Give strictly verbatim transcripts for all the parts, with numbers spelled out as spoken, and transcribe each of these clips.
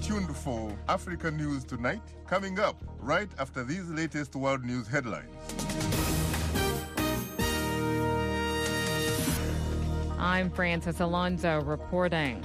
tuned for Africa News Tonight, coming up right after these latest world news headlines. I'm Francis Alonso reporting.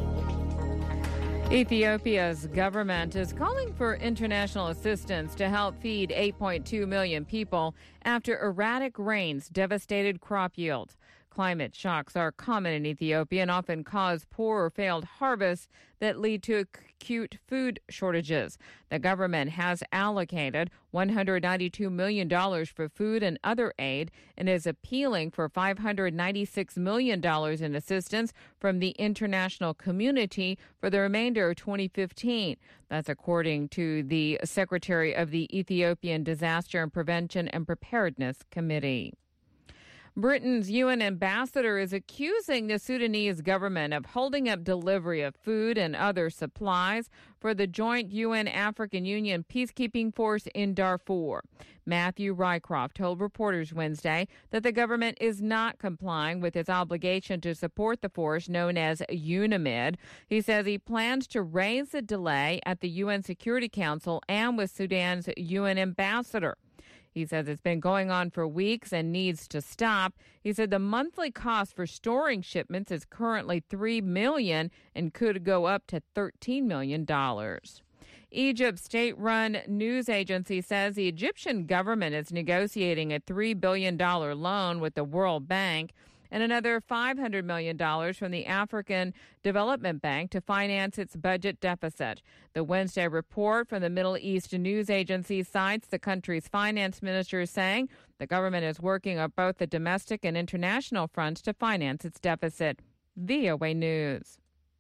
Ethiopia's government is calling for international assistance to help feed eight point two million people after erratic rains devastated crop yields. Climate shocks are common in Ethiopia and often cause poor or failed harvests that lead to acute food shortages. The government has allocated one hundred ninety-two million dollars for food and other aid and is appealing for five hundred ninety-six million dollars in assistance from the international community for the remainder of twenty fifteen. That's according to the Secretary of the Ethiopian Disaster and Prevention and Preparedness Committee. Britain's U N ambassador is accusing the Sudanese government of holding up delivery of food and other supplies for the joint U N African Union peacekeeping force in Darfur. Matthew Rycroft told reporters Wednesday that the government is not complying with its obligation to support the force known as UNAMID. He says he plans to raise the delay at the U N Security Council and with Sudan's U N ambassador. He says it's been going on for weeks and needs to stop. He said the monthly cost for storing shipments is currently three million dollars and could go up to thirteen million dollars. Egypt's state-run news agency says the Egyptian government is negotiating a three billion dollars loan with the World Bank and another five hundred million dollars from the African Development Bank to finance its budget deficit. The Wednesday report from the Middle East news agency cites the country's finance minister saying the government is working on both the domestic and international fronts to finance its deficit. V O A News.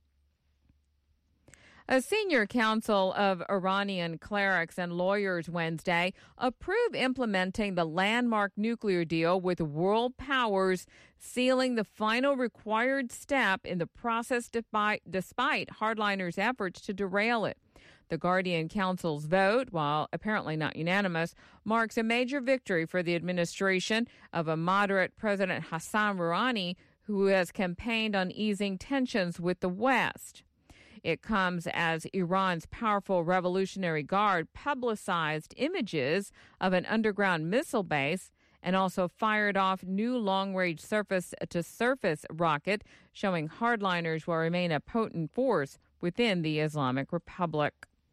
A senior council of Iranian clerics and lawyers Wednesday approved implementing the landmark nuclear deal with world powers, sealing the final required step in the process despite, despite hardliners' efforts to derail it. The Guardian Council's vote, while apparently not unanimous, marks a major victory for the administration of a moderate President Hassan Rouhani, who has campaigned on easing tensions with the West. It comes as Iran's powerful Revolutionary Guard publicized images of an underground missile base and also fired off new long-range surface-to-surface rocket, showing hardliners will remain a potent force within the Islamic Republic.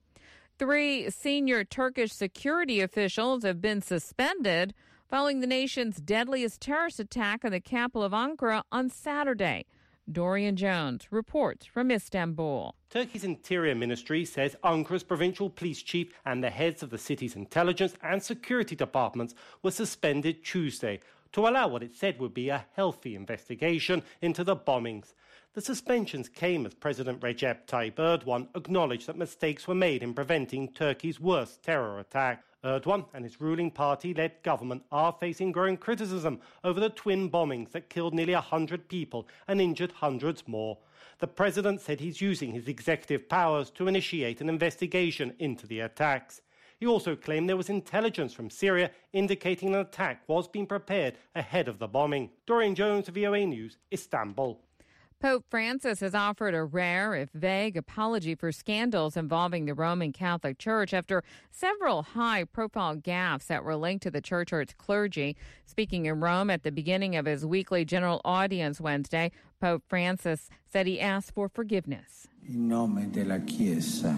Three senior Turkish security officials have been suspended following the nation's deadliest terrorist attack in the capital of Ankara on Saturday. Dorian Jones reports from Istanbul. Turkey's Interior Ministry says Ankara's provincial police chief and the heads of the city's intelligence and security departments were suspended Tuesday to allow what it said would be a healthy investigation into the bombings. The suspensions came as President Recep Tayyip Erdogan acknowledged that mistakes were made in preventing Turkey's worst terror attack. Erdogan and his ruling party-led government are facing growing criticism over the twin bombings that killed nearly one hundred people and injured hundreds more. The president said he's using his executive powers to initiate an investigation into the attacks. He also claimed there was intelligence from Syria indicating an attack was being prepared ahead of the bombing. Dorian Jones, V O A News, Istanbul. Pope Francis has offered a rare, if vague, apology for scandals involving the Roman Catholic Church after several high-profile gaffes that were linked to the church or its clergy. Speaking in Rome at the beginning of his weekly general audience Wednesday, Pope Francis said he asked for forgiveness. In nome della Chiesa.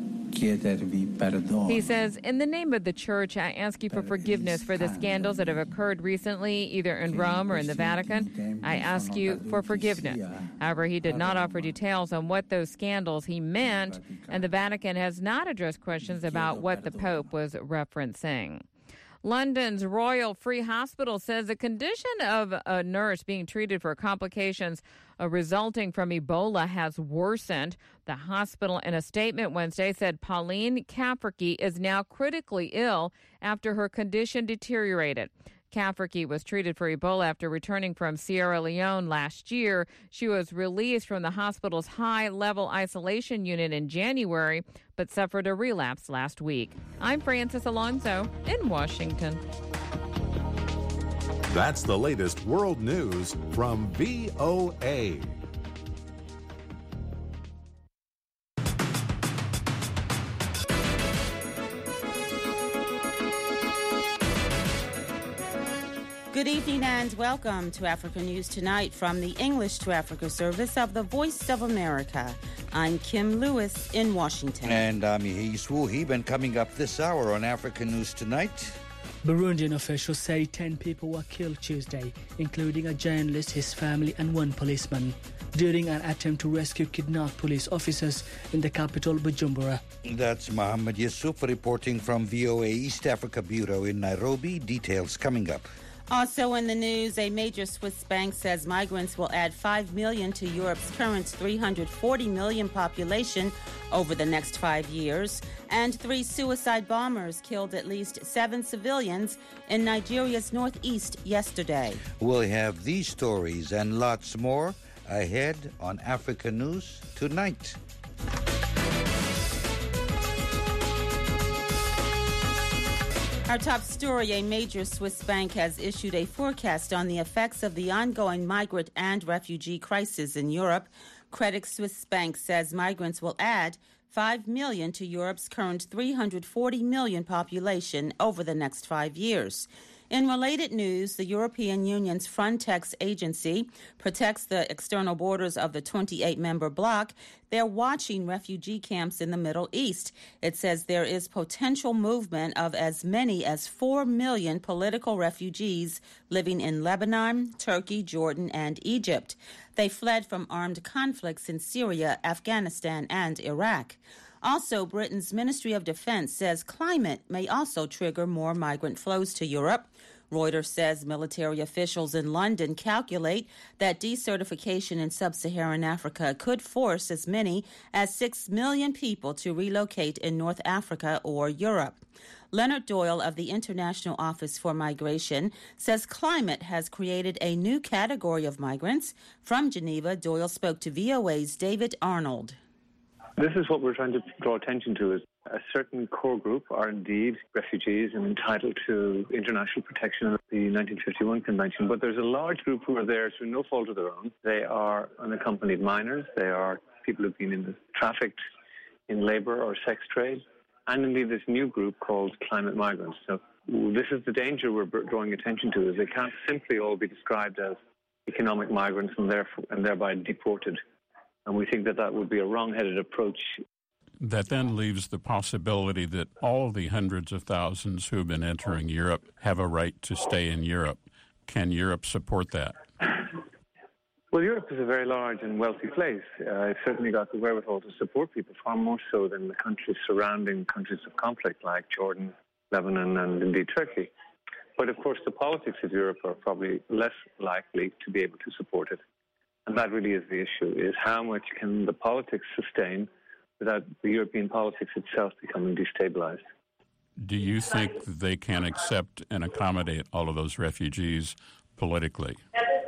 He says, in the name of the Church, I ask you for forgiveness for the scandals that have occurred recently, either in Rome or in the Vatican. I ask you for forgiveness. However, he did not offer details on what those scandals he meant, and the Vatican has not addressed questions about what the Pope was referencing. London's Royal Free Hospital says the condition of a nurse being treated for complications uh, resulting from Ebola has worsened. The hospital, in a statement Wednesday, said Pauline Cafferky is now critically ill after her condition deteriorated. Cafferky was treated for Ebola after returning from Sierra Leone last year. She was released from the hospital's high-level isolation unit in January, but suffered a relapse last week. I'm Francis Alonso in Washington. That's the latest world news from V O A. Good evening and welcome to Africa News Tonight from the English to Africa service of the Voice of America. I'm Kim Lewis in Washington. And I'm Yehis Wuhib, and coming up this hour on Africa News Tonight. Burundian officials say ten people were killed Tuesday, including a journalist, his family and one policeman, during an attempt to rescue kidnapped police officers in the capital, Bujumbura. That's Mohammed Yusuf reporting from V O A East Africa Bureau in Nairobi. Details coming up. Also in the news, a major Swiss bank says migrants will add five million to Europe's current three hundred forty million population over the next five years. And three suicide bombers killed at least seven civilians in Nigeria's northeast yesterday. We'll have these stories and lots more ahead on Africa News Tonight. Our top story, a major Swiss bank has issued a forecast on the effects of the ongoing migrant and refugee crisis in Europe. Credit Suisse Bank says migrants will add five million to Europe's current three hundred forty million population over the next five years. In related news, the European Union's Frontex agency protects the external borders of the twenty-eight member bloc. They're watching refugee camps in the Middle East. It says there is potential movement of as many as four million political refugees living in Lebanon, Turkey, Jordan, and Egypt. They fled from armed conflicts in Syria, Afghanistan, and Iraq. Also, Britain's Ministry of Defense says climate may also trigger more migrant flows to Europe. Reuters says military officials in London calculate that desertification in sub-Saharan Africa could force as many as six million people to relocate in North Africa or Europe. Leonard Doyle of the International Office for Migration says climate has created a new category of migrants. From Geneva, Doyle spoke to V O A's David Arnold. This is what we're trying to draw attention to, is a certain core group are indeed refugees and entitled to international protection of the nineteen fifty-one Convention. But there's a large group who are there through no fault of their own. They are unaccompanied minors. They are people who've been in the trafficked in labour or sex trade. And indeed this new group called climate migrants. So this is the danger we're drawing attention to, is they can't simply all be described as economic migrants and, therefore, and thereby deported. And we think that that would be a wrong-headed approach. That then leaves the possibility that all the hundreds of thousands who have been entering Europe have a right to stay in Europe. Can Europe support that? Well, Europe is a very large and wealthy place. Uh, it's certainly got the wherewithal to support people, far more so than the countries surrounding countries of conflict like Jordan, Lebanon, and indeed Turkey. But of course, the politics of Europe are probably less likely to be able to support it. And that really is the issue, is how much can the politics sustain without the European politics itself becoming destabilized. Do you think they can accept and accommodate all of those refugees politically?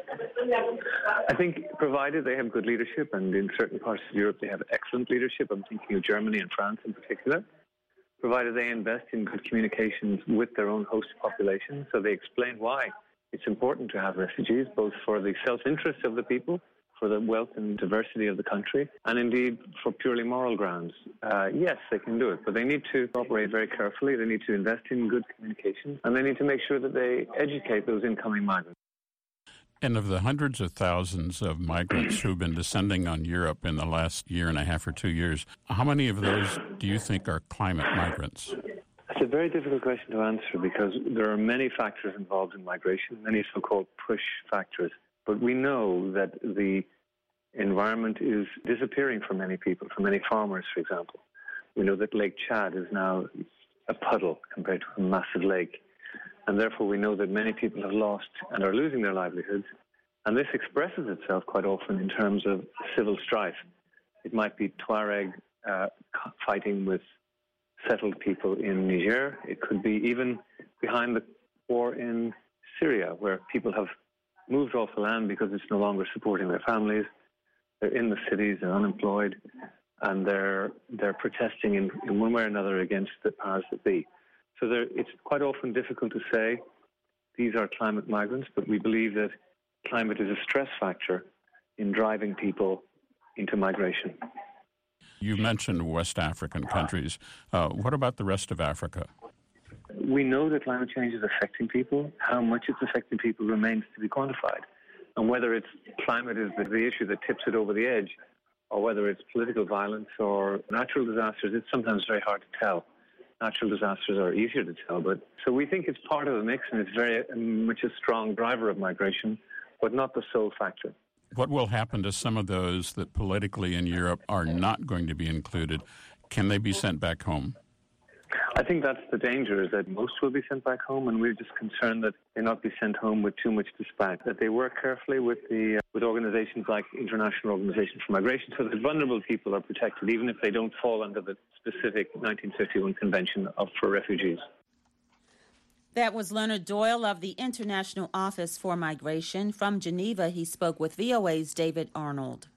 I think provided they have good leadership, and in certain parts of Europe they have excellent leadership, I'm thinking of Germany and France in particular, provided they invest in good communications with their own host population, so they explain why it's important to have refugees, both for the self-interest of the people, for the wealth and diversity of the country, and indeed for purely moral grounds. Uh, yes, they can do it, but they need to operate very carefully. They need to invest in good communication, and they need to make sure that they educate those incoming migrants. And of the hundreds of thousands of migrants who've been descending on Europe in the last year and a half or two years, how many of those do you think are climate migrants? It's a very difficult question to answer because there are many factors involved in migration, many so-called push factors. But we know that the environment is disappearing for many people, for many farmers, for example. We know that Lake Chad is now a puddle compared to a massive lake. And therefore we know that many people have lost and are losing their livelihoods. And this expresses itself quite often in terms of civil strife. It might be Tuareg uh, fighting with settled people in Niger. It could be even behind the war in Syria, where people have moved off the land because it's no longer supporting their families. They're in the cities, they're unemployed, and they're they're protesting in, in one way or another against the powers that be. So there, it's quite often difficult to say these are climate migrants, but we believe that climate is a stress factor in driving people into migration. You mentioned West African countries. Uh, what about the rest of Africa? we know that climate change is affecting people. How much it's affecting people remains to be quantified. And whether it's climate is the, the issue that tips it over the edge, or whether it's political violence or natural disasters, it's sometimes very hard to tell. Natural disasters are easier to tell. But so we think it's part of the mix, and it's very much a strong driver of migration, but not the sole factor. What will happen to some of those that politically in Europe are not going to be included? Can they be sent back home? I think that's the danger, is that most will be sent back home, and we're just concerned that they not be sent home with too much dispatch, that they work carefully with the uh, with organizations like International Organization for Migration, so that vulnerable people are protected, even if they don't fall under the specific nineteen fifty-one Convention of, for Refugees. That was Leonard Doyle of the International Office for Migration. From Geneva, he spoke with V O A's David Arnold.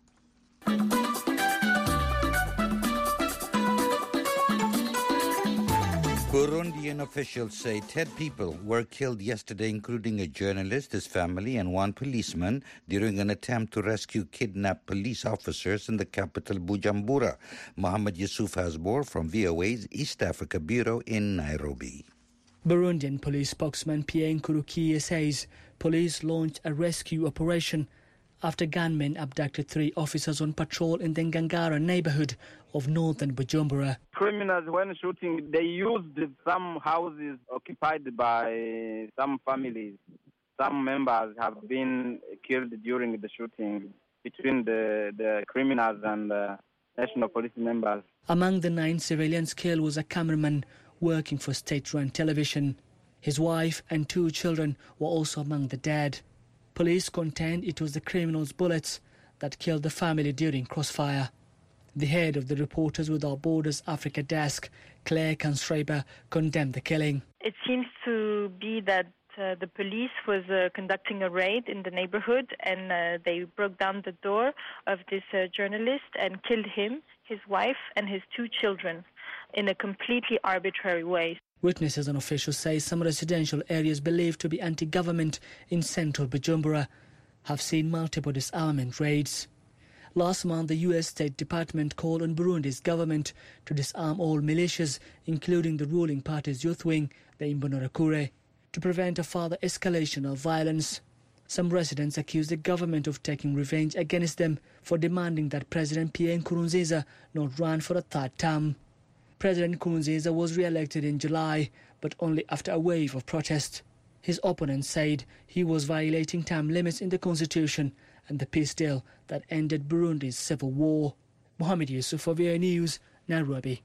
Burundian officials say ten people were killed yesterday, including a journalist, his family, and one policeman during an attempt to rescue kidnapped police officers in the capital, Bujumbura. Mohammed Yusuf has more from V O A's East Africa Bureau in Nairobi. Burundian police spokesman Pierre Nkurukiye says police launched a rescue operation after gunmen abducted three officers on patrol in the Ngangara neighborhood of northern Bujumbura. Criminals, when shooting, they used some houses occupied by some families. Some members have been killed during the shooting between the, the criminals and the national police members. Among the nine civilians killed was a cameraman working for state-run television. His wife and two children were also among the dead. Police contend it was the criminals' bullets that killed the family during crossfire. The head of the Reporters Without Borders Africa desk, Claire Kanstraber, condemned the killing. It seems to be that uh, the police was uh, conducting a raid in the neighborhood, and uh, they broke down the door of this uh, journalist and killed him, his wife, and his two children in a completely arbitrary way. Witnesses and officials say some residential areas believed to be anti-government in central Bujumbura have seen multiple disarmament raids. Last month, the U S State Department called on Burundi's government to disarm all militias, including the ruling party's youth wing, the Imbonerakure, to prevent a further escalation of violence. Some residents accuse the government of taking revenge against them for demanding that President Pierre Nkurunziza not run for a third term. President Nkurunziza was re-elected in July, but only after a wave of protest. His opponents said he was violating term limits in the constitution and the peace deal that ended Burundi's civil war. Mohammed Yusuf for V O A News, Nairobi.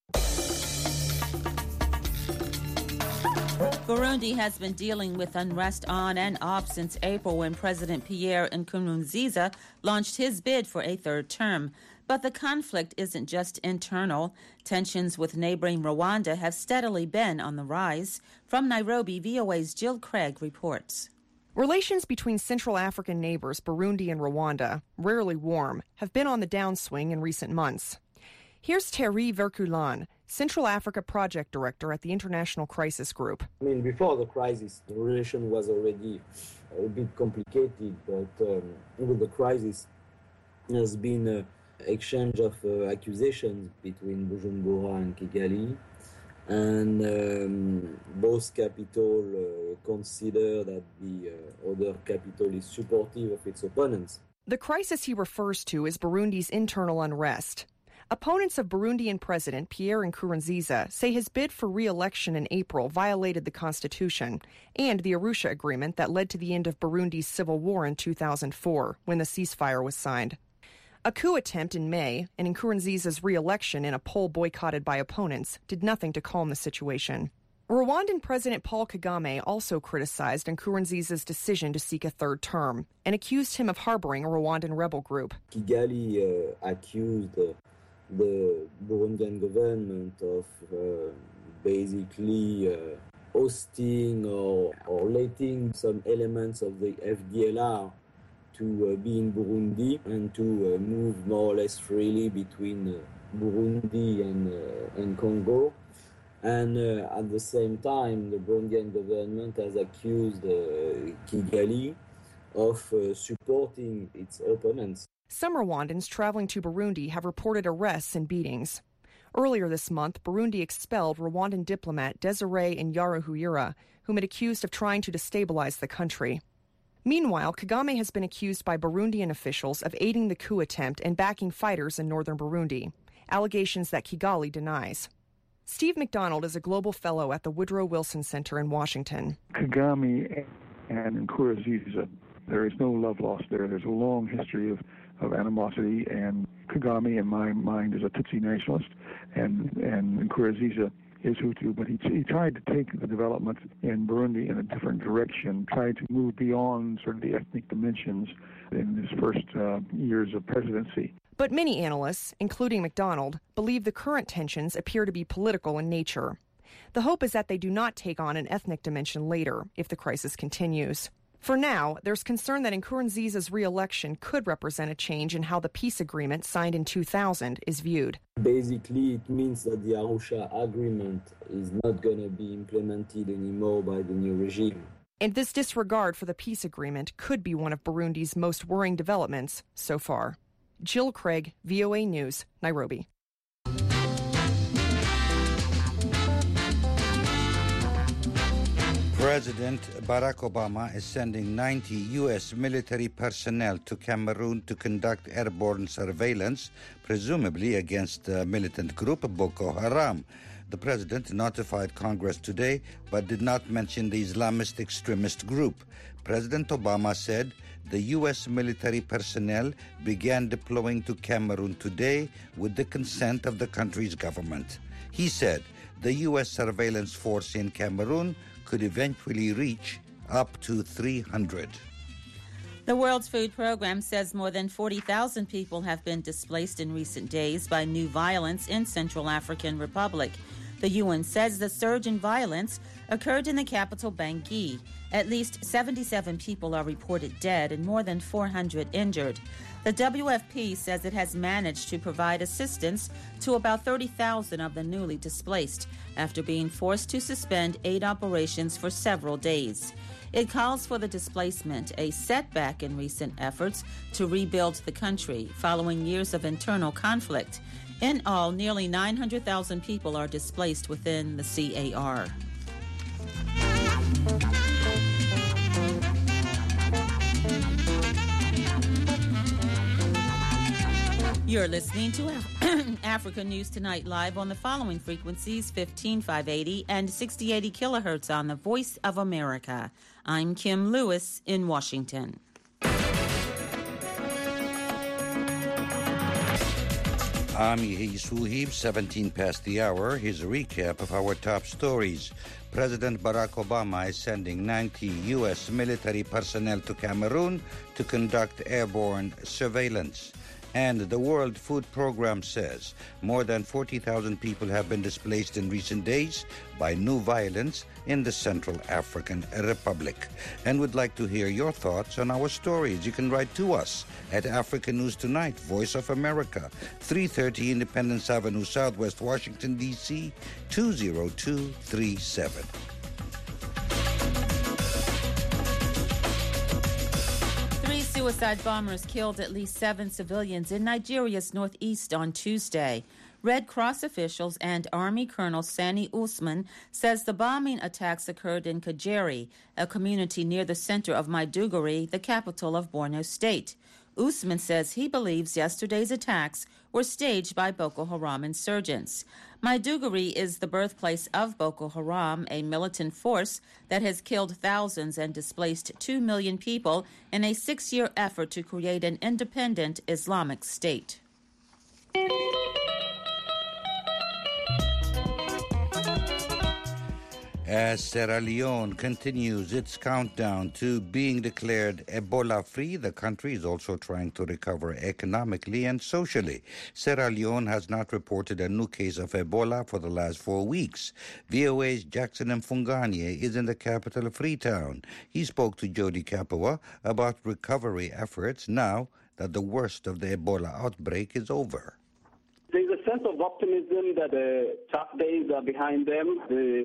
Burundi has been dealing with unrest on and off since April, when President Pierre Nkurunziza launched his bid for a third term. But the conflict isn't just internal. Tensions with neighboring Rwanda have steadily been on the rise. From Nairobi, V O A's Jill Craig reports. Relations between Central African neighbors Burundi and Rwanda, rarely warm, have been on the downswing in recent months. Here's Thierry Verculan, Central Africa Project Director at the International Crisis Group. I mean, before the crisis, the relation was already a bit complicated, but um, with the crisis, there's been an exchange of uh, accusations between Bujumbura and Kigali, and um, both capital uh, consider that the uh, other capital is supportive of its opponents. The crisis he refers to is Burundi's internal unrest. Opponents of Burundian President Pierre Nkurunziza say his bid for re-election in April violated the constitution and the Arusha Agreement that led to the end of Burundi's civil war in two thousand four, when the ceasefire was signed. A coup attempt in May and Nkurunziza's re-election in a poll boycotted by opponents did nothing to calm the situation. Rwandan President Paul Kagame also criticized Nkurunziza's decision to seek a third term and accused him of harboring a Rwandan rebel group. Kigali uh, accused uh, the Burundian government of uh, basically uh, hosting or, or letting some elements of the F D L R to uh, be in Burundi and to uh, move more or less freely between uh, Burundi and, uh, and Congo. And uh, at the same time, the Burundian government has accused uh, Kigali of uh, supporting its opponents. Some Rwandans traveling to Burundi have reported arrests and beatings. Earlier this month, Burundi expelled Rwandan diplomat Desiree Nyaruhuyura, whom it accused of trying to destabilize the country. Meanwhile, Kagame has been accused by Burundian officials of aiding the coup attempt and backing fighters in northern Burundi, allegations that Kigali denies. Steve McDonald is a global fellow at the Woodrow Wilson Center in Washington. Kagame and Nkurunziza, there is no love lost there. There's a long history of, of animosity, and Kagame, in my mind, is a Tutsi nationalist, and, and Nkurunziza is Hutu, but he, he tried to take the development in Burundi in a different direction, tried to move beyond sort of the ethnic dimensions in his first uh, years of presidency. But many analysts, including McDonald, believe the current tensions appear to be political in nature. The hope is that they do not take on an ethnic dimension later if the crisis continues. For now, there's concern that Nkurunziza's re-election could represent a change in how the peace agreement signed in two thousand is viewed. Basically, it means that the Arusha agreement is not going to be implemented anymore by the new regime. And this disregard for the peace agreement could be one of Burundi's most worrying developments so far. Jill Craig, V O A News, Nairobi. President Barack Obama is sending ninety U S military personnel to Cameroon to conduct airborne surveillance, presumably against the militant group Boko Haram. The president notified Congress today, but did not mention the Islamist extremist group. President Obama said the U S military personnel began deploying to Cameroon today with the consent of the country's government. He said the U S surveillance force in Cameroon could eventually reach up to three hundred. The World Food Program says more than forty thousand people have been displaced in recent days by new violence in Central African Republic. The U N says the surge in violence occurred in the capital Bangui. At least seventy-seven people are reported dead and more than four hundred injured. The W F P says it has managed to provide assistance to about thirty thousand of the newly displaced after being forced to suspend aid operations for several days. It calls for the displacement a setback in recent efforts to rebuild the country following years of internal conflict. In all, nearly nine hundred thousand people are displaced within the C A R. You're listening to Af- Africa News Tonight live on the following frequencies, fifteen five eighty and sixty eighty kilohertz on the Voice of America. I'm Kim Lewis in Washington. I'm Yehi Suhib, seventeen past the hour. Here's a recap of our top stories. President Barack Obama is sending ninety U S military personnel to Cameroon to conduct airborne surveillance. And the World Food Program says more than forty thousand people have been displaced in recent days by new violence in the Central African Republic. And would like to hear your thoughts on our stories. You can write to us at Africa News Tonight, Voice of America, three thirty Independence Avenue, Southwest Washington, D C, two zero two three seven. Suicide bombers killed at least seven civilians in Nigeria's northeast on Tuesday. Red Cross officials and Army Colonel Sani Usman says the bombing attacks occurred in Kajeri, a community near the center of Maiduguri, the capital of Borno State. Usman says he believes yesterday's attacks were staged by Boko Haram insurgents. Maiduguri is the birthplace of Boko Haram, a militant force that has killed thousands and displaced two million people in a six-year effort to create an independent Islamic state. As Sierra Leone continues its countdown to being declared Ebola-free, the country is also trying to recover economically and socially. Sierra Leone has not reported a new case of Ebola for the last four weeks. V O A's Jackson Mfunganye is in the capital of Freetown. He spoke to Jody Kapawa about recovery efforts now that the worst of the Ebola outbreak is over. There's a sense of optimism that the tough days are behind them. The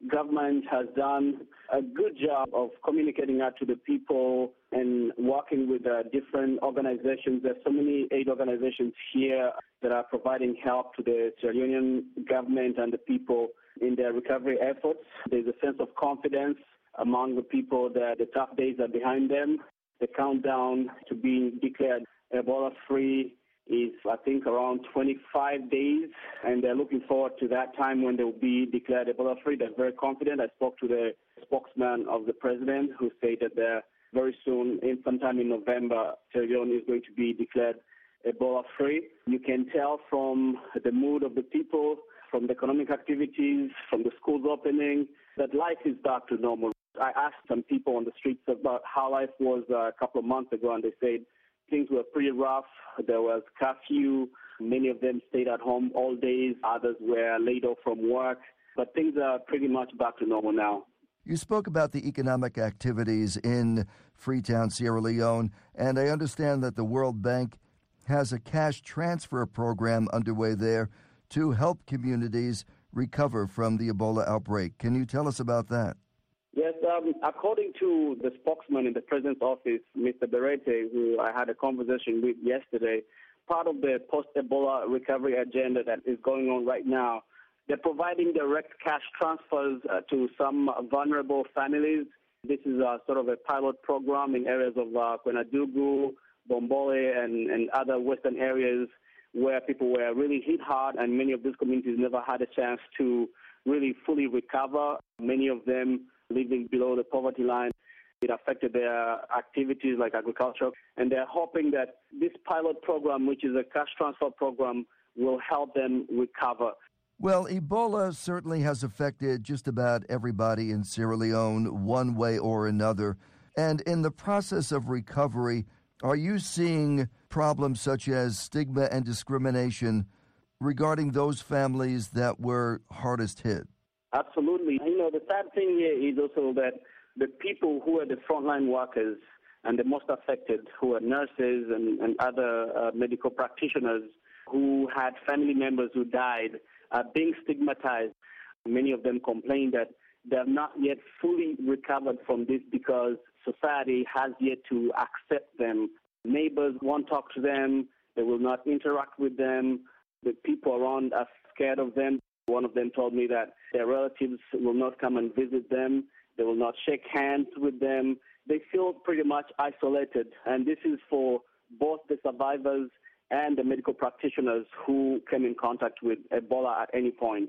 government has done a good job of communicating out to the people and working with uh, different organizations. There's so many aid organizations here that are providing help to the Sierra Leonean government and the people in their recovery efforts. There's a sense of confidence among the people that the tough days are behind them. The countdown to being declared Ebola-free is, I think, around twenty-five days, and they're looking forward to that time when they'll be declared Ebola-free. They're very confident. I spoke to the spokesman of the president who stated that very soon, in sometime in November, Sierra Leone is going to be declared Ebola-free. You can tell from the mood of the people, from the economic activities, from the schools opening, that life is back to normal. I asked some people on the streets about how life was uh, a couple of months ago, and they said things were pretty rough. There was curfew. Many of them stayed at home all days. Others were laid off from work. But things are pretty much back to normal now. You spoke about the economic activities in Freetown, Sierra Leone, and I understand that the World Bank has a cash transfer program underway there to help communities recover from the Ebola outbreak. Can you tell us about that? Yes, um, according to the spokesman in the President's office, Mister Berete, who I had a conversation with yesterday, part of the post-Ebola recovery agenda that is going on right now, they're providing direct cash transfers uh, to some vulnerable families. This is uh, sort of a pilot program in areas of uh, Kwenadugu, Bombole, and, and other western areas where people were really hit hard, and many of these communities never had a chance to really fully recover. Many of them living below the poverty line. It affected their activities like agriculture, and they're hoping that this pilot program, which is a cash transfer program, will help them recover. Well, Ebola certainly has affected just about everybody in Sierra Leone one way or another. And in the process of recovery, are you seeing problems such as stigma and discrimination regarding those families that were hardest hit? Absolutely. You know, the sad thing here is also that the people who are the frontline workers and the most affected, who are nurses and, and other uh, medical practitioners who had family members who died, are being stigmatized. Many of them complain that they have not yet fully recovered from this because society has yet to accept them. Neighbors won't talk to them. They will not interact with them. The people around are scared of them. One of them told me that their relatives will not come and visit them. They will not shake hands with them. They feel pretty much isolated. And this is for both the survivors and the medical practitioners who came in contact with Ebola at any point.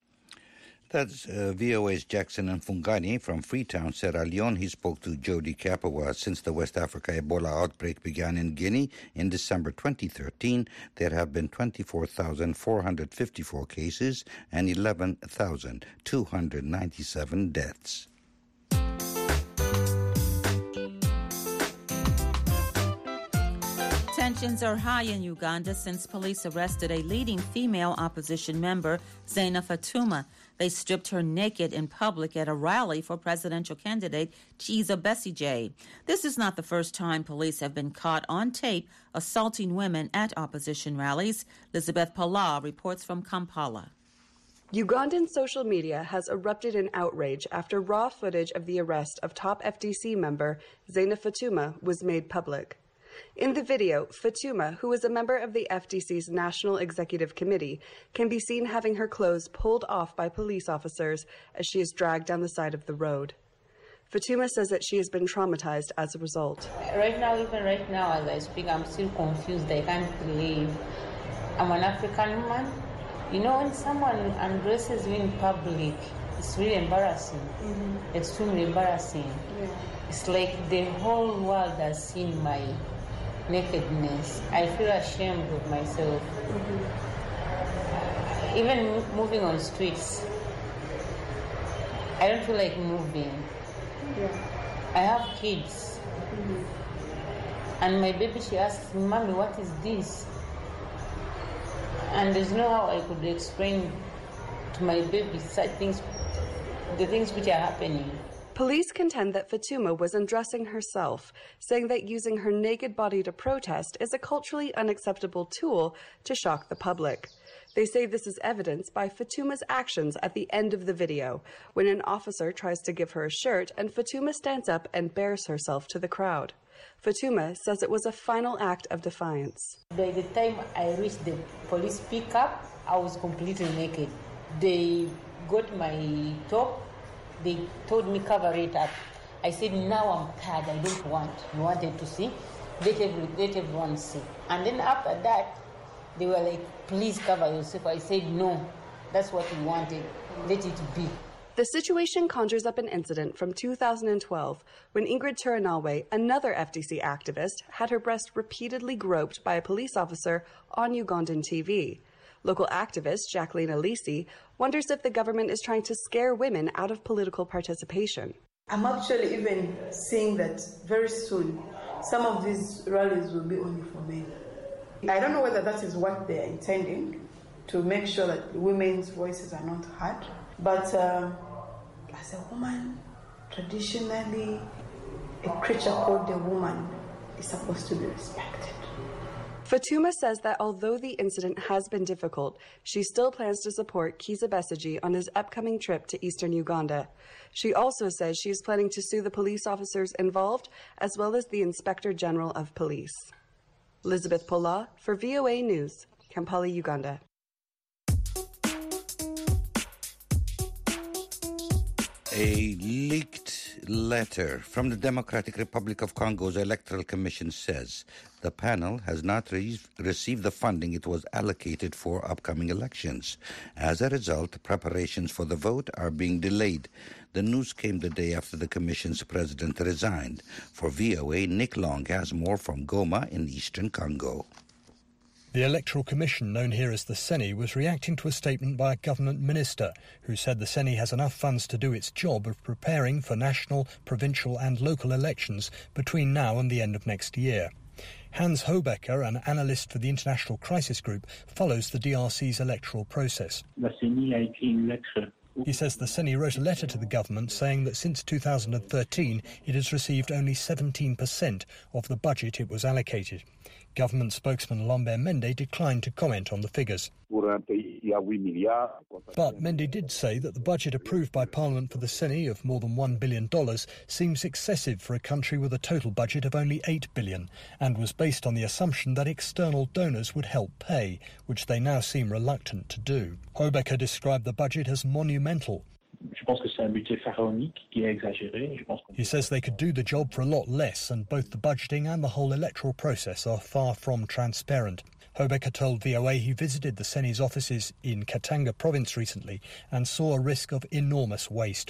That's uh, V O A's Jackson Mfungani from Freetown, Sierra Leone. He spoke to Jody Kapawa. Since the West Africa Ebola outbreak began in Guinea in December twenty thirteen, there have been twenty-four thousand four hundred fifty-four cases and eleven thousand two hundred ninety-seven deaths. Tensions are high in Uganda since police arrested a leading female opposition member, Zaina Fatuma. They stripped her naked in public at a rally for presidential candidate Kizza Besigye. This is not the first time police have been caught on tape assaulting women at opposition rallies. Elizabeth Pala reports from Kampala. Ugandan social media has erupted in outrage after raw footage of the arrest of top F D C member Zaina Fatuma was made public. In the video, Fatuma, who is a member of the F D C's National Executive Committee, can be seen having her clothes pulled off by police officers as she is dragged down the side of the road. Fatuma says that she has been traumatized as a result. Right now, even right now as I speak, I'm still confused. I can't believe I'm an African woman. You know, when someone undresses you in public, it's really embarrassing, mm-hmm. extremely embarrassing. Yeah. It's like the whole world has seen my nakedness. I feel ashamed of myself. Mm-hmm. Even moving on streets, I don't feel like moving. Yeah. I have kids. Mm-hmm. And my baby, she asks me, Mommy, what is this? And there's no how I could explain to my baby such things, the things which are happening. Police contend that Fatuma was undressing herself, saying that using her naked body to protest is a culturally unacceptable tool to shock the public. They say this is evidenced by Fatuma's actions at the end of the video, when an officer tries to give her a shirt and Fatuma stands up and bares herself to the crowd. Fatuma says it was a final act of defiance. By the time I reached the police pickup, I was completely naked. They got my top, they told me cover it up. I said, now I'm tired, I don't want. You wanted to see? Let, every, let everyone see. And then after that, they were like, please cover yourself. I said, no, that's what we wanted. Let it be. The situation conjures up an incident from two thousand twelve when Ingrid Turinalwe, another F D C activist, had her breast repeatedly groped by a police officer on Ugandan T V. Local activist Jacqueline Alisi wonders if the government is trying to scare women out of political participation. I'm actually even seeing that very soon some of these rallies will be only for men. I don't know whether that is what they're intending, to make sure that women's voices are not heard. But um, as a woman, traditionally, a creature called a woman is supposed to be respected. Fatuma says that although the incident has been difficult, she still plans to support Kizza Besigye on his upcoming trip to eastern Uganda. She also says she is planning to sue the police officers involved, as well as the Inspector General of Police. Elizabeth Pola for V O A News, Kampala, Uganda. A leaked letter from the Democratic Republic of Congo's Electoral Commission says the panel has not re- received the funding it was allocated for upcoming elections. As a result, preparations for the vote are being delayed. The news came the day after the Commission's president resigned. For V O A, Nick Long has more from Goma in eastern Congo. The Electoral Commission, known here as the CENI, was reacting to a statement by a government minister who said the CENI has enough funds to do its job of preparing for national, provincial and local elections between now and the end of next year. Hans Hobecker, an analyst for the International Crisis Group, follows the D R C's electoral process. He says the CENI wrote a letter to the government saying that since two thousand thirteen it has received only seventeen percent of the budget it was allocated. Government spokesman Lambert Mende declined to comment on the figures. But Mende did say that the budget approved by Parliament for the CENI of more than one billion dollars seems excessive for a country with a total budget of only eight billion dollars and was based on the assumption that external donors would help pay, which they now seem reluctant to do. Hobecker described the budget as monumental. He says they could do the job for a lot less, and both the budgeting and the whole electoral process are far from transparent. Hobecker told V O A he visited the CENI's offices in Katanga province recently and saw a risk of enormous waste.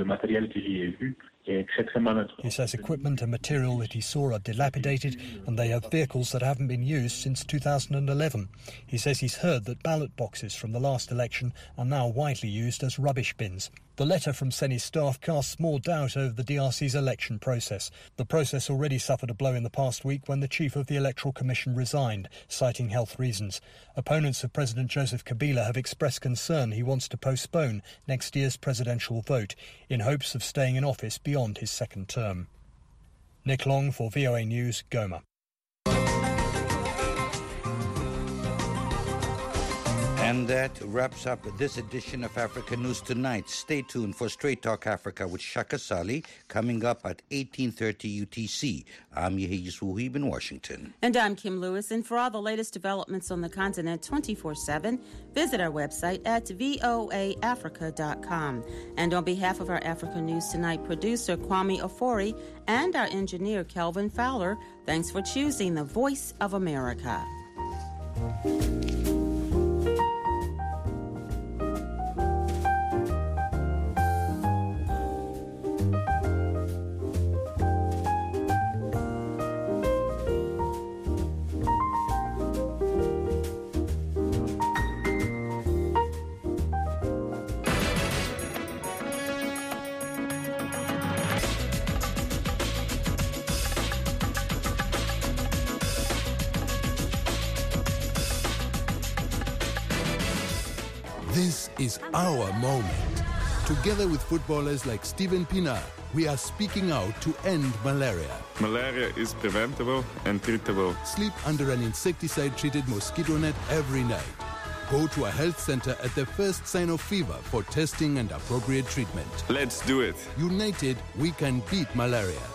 He says equipment and material that he saw are dilapidated and they have vehicles that haven't been used since two thousand eleven. He says he's heard that ballot boxes from the last election are now widely used as rubbish bins. The letter from CENI staff casts more doubt over the D R C's election process. The process already suffered a blow in the past week when the chief of the Electoral Commission resigned, citing health reasons. Opponents of President Joseph Kabila have expressed concern he wants to postpone next year's presidential vote in hopes of staying in office beyond his second term. Nick Long for V O A News, Goma. And that wraps up this edition of Africa News Tonight. Stay tuned for Straight Talk Africa with Shaka Sali coming up at eighteen thirty U T C. I'm Yehia Suhib in Washington. And I'm Kim Lewis. And for all the latest developments on the continent twenty-four seven, visit our website at voa africa dot com. And on behalf of our Africa News Tonight producer Kwame Ofori and our engineer Kelvin Fowler, thanks for choosing the Voice of America. This is our moment. Together with footballers like Steven Pienaar, we are speaking out to end malaria. Malaria is preventable and treatable. Sleep under an insecticide-treated mosquito net every night. Go to a health center at the first sign of fever for testing and appropriate treatment. Let's do it. United, we can beat malaria.